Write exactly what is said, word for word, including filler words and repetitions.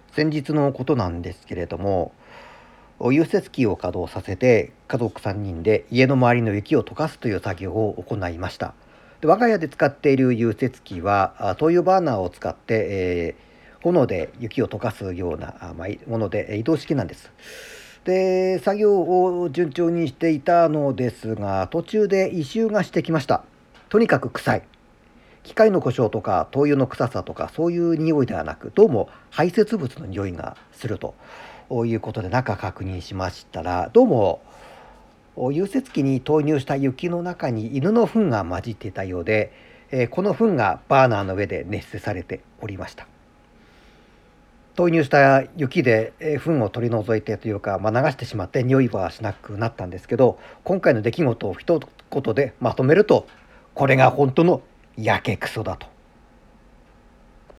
先日のことなんですけれども、融雪機を稼働させて家族さんにんで家の周りの雪を溶かすという作業を行いました。で我が家で使っている融雪機はあ灯油バーナーを使って、えー炎で雪を溶かすようなあまあいものでえー移動式なんです。で作業を順調にしていたのですが、途中で異臭がしてきました。とにかく臭い。機械の故障とか灯油の臭さとかそういう匂いではなく、どうも排泄物の匂いがするということで中確認しましたら、どうも融雪機に投入した雪の中に犬の糞が混じっていたようで、えーこの糞がバーナーの上で熱せされておりました。投入した雪でえー糞を取り除いてというか、まあ、流してしまって匂いはしなくなったんですけど、今回の出来事を一言でまとめると、これが本当のやけくそだと